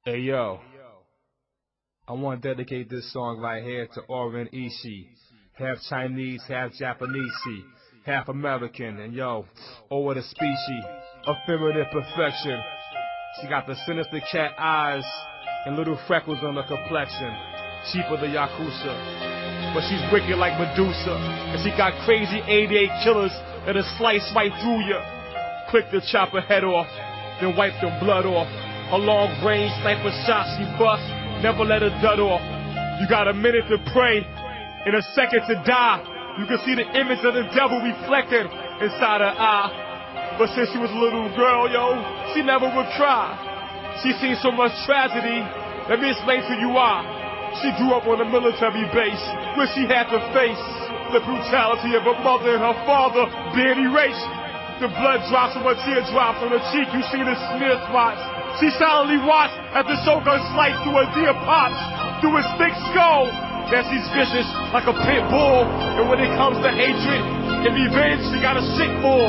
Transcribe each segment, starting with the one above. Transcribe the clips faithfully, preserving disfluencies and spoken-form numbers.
Hey yo, I want to dedicate this song right here to Oren Ishii, half Chinese, half Japanese, half American, and yo, oh what a species of feminine perfection. She got the sinister cat eyes and little freckles on her complexion, cheaper the Yakuza, but she's wicked like Medusa, and she got crazy eighty-eight killers that'll slice right through ya. Quick to chop her head off, then wipe the blood off. Her long-range sniper shot she bust, never let her dud off. You got a minute to pray, and a second to die. You can see the image of the devil reflected inside her eye. But since she was a little girl, yo, she never would cry. She seen so much tragedy, let me explain to you why. She grew up on a military base, where she had to face the brutality of her mother and her father being erased. The blood drops from her teardrops on her cheek, you see the smear spots. She silently watched as the shotgun sliced through her dear pops, through his thick skull. That she's vicious like a pit bull, and when it comes to hatred and revenge, she got a sick bull.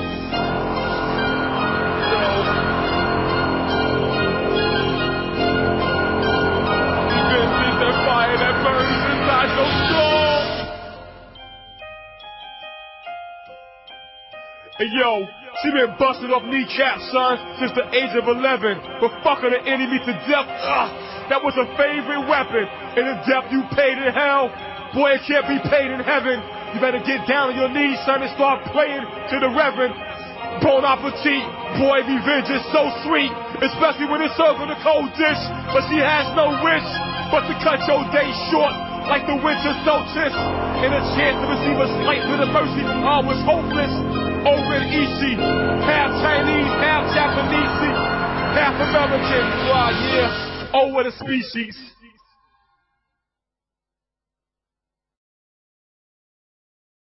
Revenge is that fire that burns inside your soul. Hey yo, she been busting off kneecaps, son, since the age of eleven. But fucking the enemy to death, ugh, that was her favorite weapon. And the death you paid in hell, boy, it can't be paid in heaven. You better get down on your knees, son, and start praying to the Reverend. Bon appetit, boy, revenge is so sweet, especially when it's served in a cold dish. But she has no wish but to cut your day short, like the winter solstice. And a chance to receive a slight bit of mercy, all was hopeless. Oren Ishii, half Chinese, half Japanese, half American. Wow, yeah. Oh, what a species.